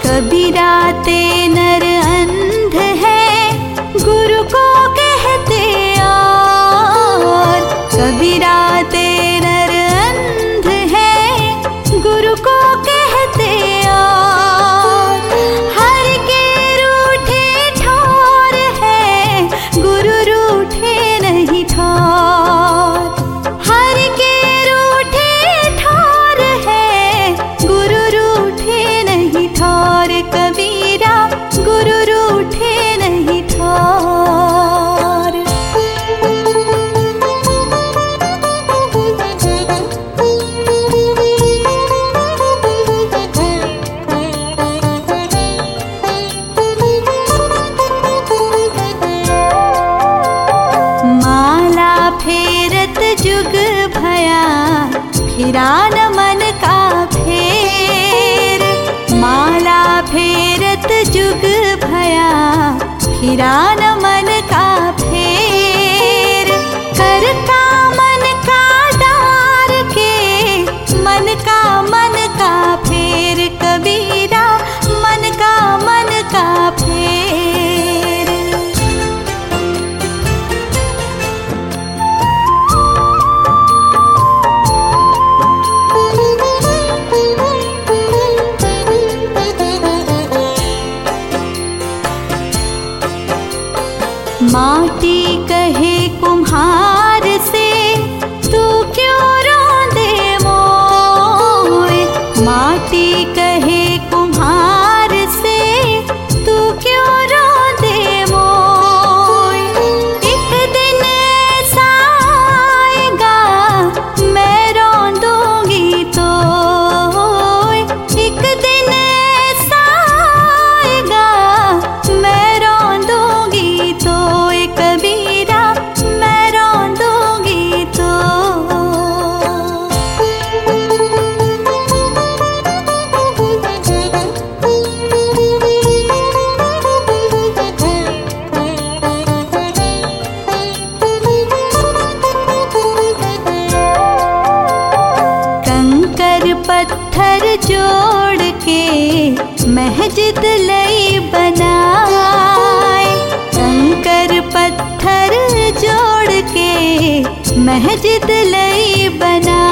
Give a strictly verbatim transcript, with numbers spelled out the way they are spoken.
कबीरा ते नर अंध है, गुरु को कहते और। कबीरा ते नर अंध है, गुरु को कहते और। हर के रूठे ठौर है, गुरु रूठे नहीं ठौर। हर के रूठे ठौर है, गुरु रूठे नहीं ठौर। कबीरा गुरु रूठे नहीं ठौर। माला फेरत जुग भया, फिरा न मन का फेर। माला फेरत जुग भया, फिरा न मन का फेर। कर का मन का डार के, मन का मन का फेर। कबीरा मन का मन का फेर। माटी कहे कुम्हार से, तू क्यों रोंदे मोय। माटी कहे कुम्हार से, तू क्यों रोंदे मोय। एक दिन ऐसा आएगा, मैं रोंदूंगी तो। एक दिन ऐसा आएगा, मैं रोंदूंगी तो। कबीरा मैं रोंदूंगी तो। कंकर पत्थर जोड़ के महजिद लई बनाए। कंकर पत्थर जोड़ के महजिद लई बना।